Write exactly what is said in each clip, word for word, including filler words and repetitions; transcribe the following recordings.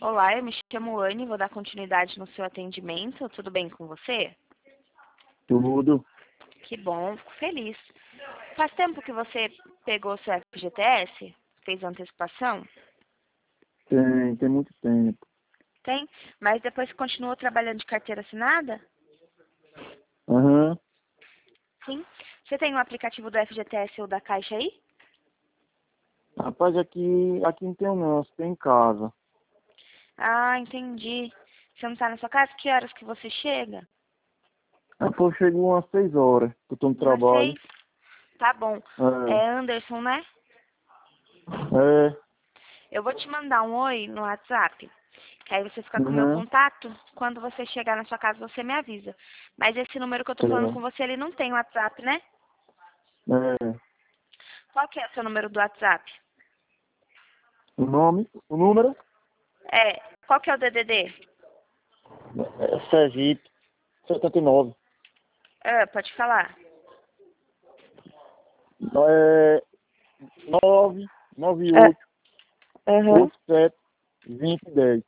Olá, eu me chamo Anne, vou dar continuidade no seu atendimento. Tudo bem com você? Tudo. Que bom, fico feliz. Faz tempo que você pegou seu F G T S? Fez antecipação? Tem, tem muito tempo. Tem? Mas depois continua trabalhando de carteira assinada? Aham. Sim. Você tem o aplicativo do F G T S ou da Caixa aí? Rapaz, aqui, aqui não tem não, você tem em casa. Ah, entendi. Você não está na sua casa? Que horas que você chega? Ah, pô, chegou umas seis horas, que eu tô no Umas trabalho. seis? Tá bom. É Anderson, né? É, é. Eu vou te mandar um oi no WhatsApp, que aí você fica com o meu Uhum. contato. Quando você chegar na sua casa, você me avisa. Mas esse número que eu tô falando com você, ele não tem WhatsApp, né? É. Qual que é o seu número do WhatsApp? O nome, o número É, qual que é o D D D? é Sergipe, setenta e nove. Ah, pode falar. É nove nove Ah, oito aham. oito sete vinte dez.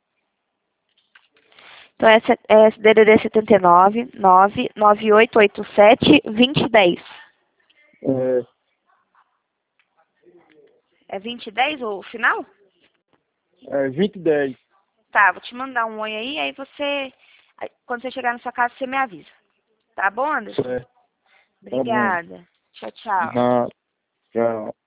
Então é, se- é D D D setenta e nove, nove nove oito oito sete, vinte dez. É, É vinte dez o final? é vinte dez. Tá, vou te mandar um oi aí, aí você, aí quando você chegar na sua casa, você me avisa. Tá bom, Anderson? Certo, tá bom. Obrigada. Tchau, tchau. Na, tchau.